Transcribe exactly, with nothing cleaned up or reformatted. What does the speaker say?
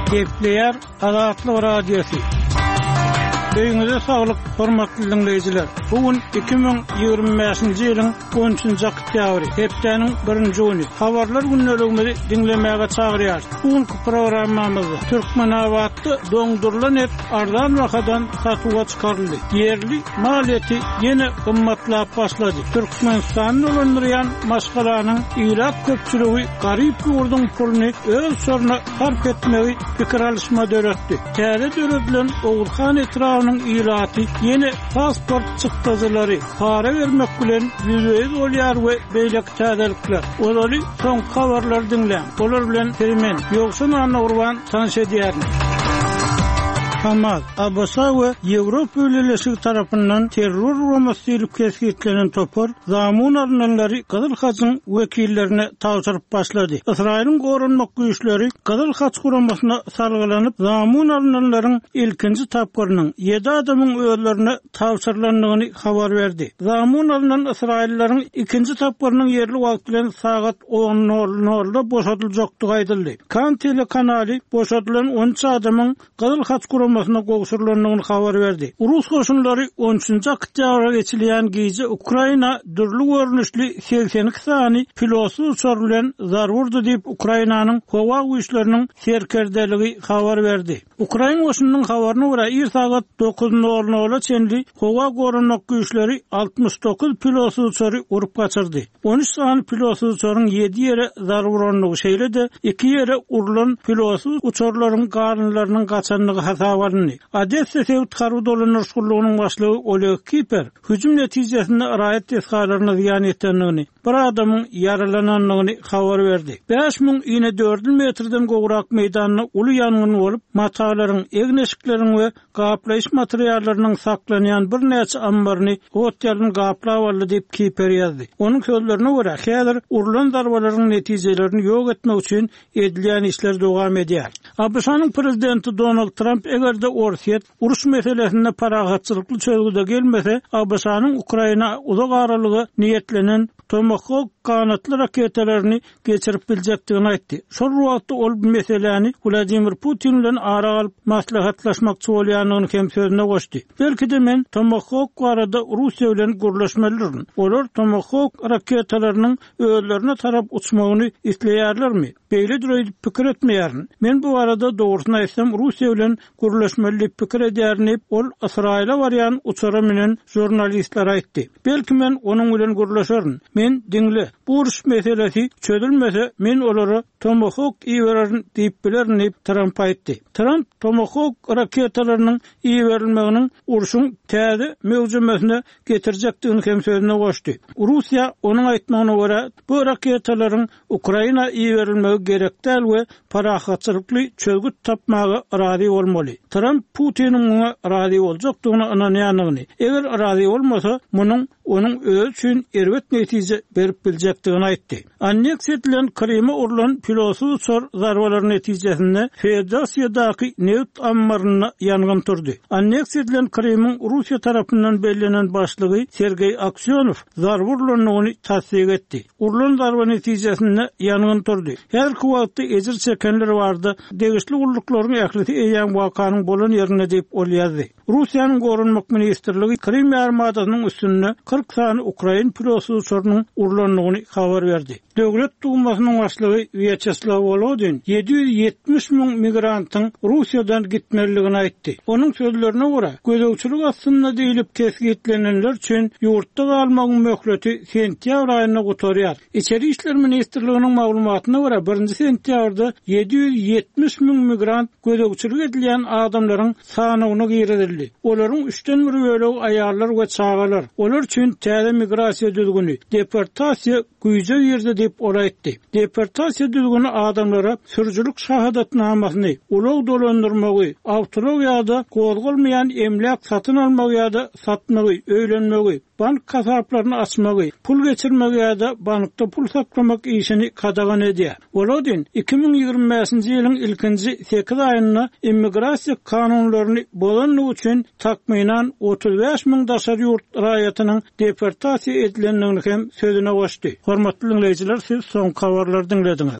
Kepler Azatlyk Radiosu. Öýüňize saglyk, hormatly dinleýijiler. Bugün iki bin ýygrimi beşinji ýylyň on üçünji oktýabry, hepdeniň birinji güni. Habarlar günnelegimizi dinlemäge çagyrýar. Bugünkü programmamyzda Türkmenawatda doňdurulan et ardan wakadan satywga çykaryldy. Yerli maliyeti ýene gymmatlap başlady. Türkmenistanyň ulandyran maşgalanyň Irak köpçüligi garyp ýurdun puluny öz soruna sarf etmegi pikir alışma döretdi. Täze döredilen Oğulhan etrafynyň ýylaty ýene pasport çykdyzylary para bermek bilen ýüzüýiz bolýar we beýlek täzelikler. Olary soň habarlar dinleň. Olar bilen Perimen ýoksun anna urban tanış edýärmi? Hamas, Abasa ve Avrupa ülkeleri tarafından terör uğramasıyla keskitlenen topar, zamun alınanları Kızılhaç'ın vekillerine tavsırıp başladı. İsrail'in korunmak güçleri Kızılhaç kuramasına salgılanıp, zamun alınanların ilkinci tapkarının yedi adamın ölülerine tavsırlandığını haber verdi. Zamun alınan İsraillerin ikinci tapkarının yerli vaktilen saat on nolda boşadılacaktığı aydıldı. Kan telekanali boşadılan on üç adamın Kızılhaç kuramasına masına goşurlarının haber verdi. Rus koşunları on üçünji oktýabra geçilen gece Ukraina dürlü görünüşlü seksen iki sany pilotsuz uçar bilen zar vurdy diýip Ukrainanyň howa güýçleriniň serkerdeligi haber verdi. Ukraina goşunynyň habaryna görä ir saat dokuz nolda çenli howa gorunmak güýçleri altmış dokuz pilotsuz uçary urup gaçyrdy. on üç sany pilotsuz uçaryň yedi ýere zar vuranlygy şeýle-de iki ýere urulan pilotsuz uçarlaryň garynlarynyň gaçanlygy hasaba Adessa Sevt Karu dolanır şulluğunun başlığı Oleg Kiper, hücum neticesinde raýat eskalarına ziyan ettenligini, bir adamın yaralananlığını haber verdi. beş bin ine dört metreden gowrak meýdanyna uly ýangyn bolup, matalaryň, egneşiklerin we gaplaýyş materiallarynyň saklanýan bir näçe ambaryny hotelin gaplap aldy diýip Kiper ýazdy. Onuň sözlerine görä, häzir urulan darbalaryň netijelerini ýok etmek üçin edilýän işler dowam edýär. Abşanyň prezidenti Donald Trump eger de Orsiýet uruş meselesinde paragatçylykly çözgüde gelmese, Abşanyň Ukraina uzak aralygy niýetlenen Tomahawk kanatly raketalaryny geçirip biljekdigini aýtdy. Şol wagtda ol bu meseleni Vladimir Putin bilen ara alyp maslahatlaşmakçy bolýanyny hem sözüne goşdy. Belki de men Tomahawk barada Russiýa bilen gurlaşmalydyr. Olar Tomahawk raketalarynyň öýlerine tarap uçmagyny isleýärlermi? Beýle diýip pikir etmeýärin. Men bu arada dogrusyny aýtsam, Russiýa bilen gurlaşmaly pikir edýärni ol Israila barýan uçara menen jurnalistler aýtdy. Belki men onuň bilen gurlaşaryn. Men dinle, bu uruş meselesi çözülmese men olary Tomahawk iýererin diýip bilerini Trump aýtdy. Trump Tomahawk raketalarynyň iýerilmeginiň uruşyň täze mewjumesine getirjekdigini hem sözüne goşdy. Russiýa onuň aýtmagyna görä bu raketalaryň Ukraina iýerilmegi gerekdäl we parahatçylykly çözgü tapmagy razy bolmaly. Trump Putiniň oňa razy boljakdygyny ananýanyny, eger razy bolmasa, munyň onuň öz üçin erwet netije berip biljekdigini aýtdy. Anneksiýa edilen Krym'a urulan pilotsuz uçar zarbalary netijesinde Federasyadaky neft ambaryna ýangyn turdy. Anneksiýa edilen Krym'yň Russiýa tarapyndan bellänen başlygy Sergey Aksionow zar vurulanyny tasdik etdi. Urulan zarba netijesinde ýangyn turdy. Häzirki wagtda ejir çekenler bardy. Degişli ulluklaryn ählisi eýän wakanyň bolan ýerine diýip ol ýazdy. Russiýanyň gorunmak ministrligi Krym armadasynyň üstünde kırk sany Ukraina pilotsuz uçarynyň urulanlygyny haber berdi. Döwlet dumasynyň başlygy Vyacheslav Volodin yedi yüz ýetmiş bin migrantyň Russiýadan gitmeligini aýtdy. Onuň sözlerine görä, gözegçilik aslynda diýilip keskitlenenler üçin ýurtda galmagyň möhleti sentýabr aýyna gotarýar. İçeri işler ministrliginiň maglumatyna görä, birinji sentýabrda yedi yüz ýetmiş bin migrant gözegçilik edilýän adamlaryň sanyny giýredildi. Olaryň üçden biri bölegi aýarlar we çagalar. Olar üçin täze migrasiýa düzgünü, deportasiýa güýje ýerde diýip oraýtdy. Deportasiýa düzgünü adamlara sürücülük şahadatnamasyny, ulug dolandyrmagy, awtolog ýa-da gozgulmaýan emlak satyn almagy ýa-da satmagy, öýlenmegi, bank kasaplaryny açmagy, pul geçirmegi ýa-da bankda pul saklamak işini kadagan edýär. Volodin iki bin ýygrimi beşinji ýylyň ilkinji sekiz aýyna immigrasiýa kanunlaryny bolanlyk üçin takmynan otuz beş bin daşar ýurt raýatynyň deportasiýa edilenligini hem sözüne goşdy. Hormatly dinleýijiler, siz soň habarlary dinlediňiz.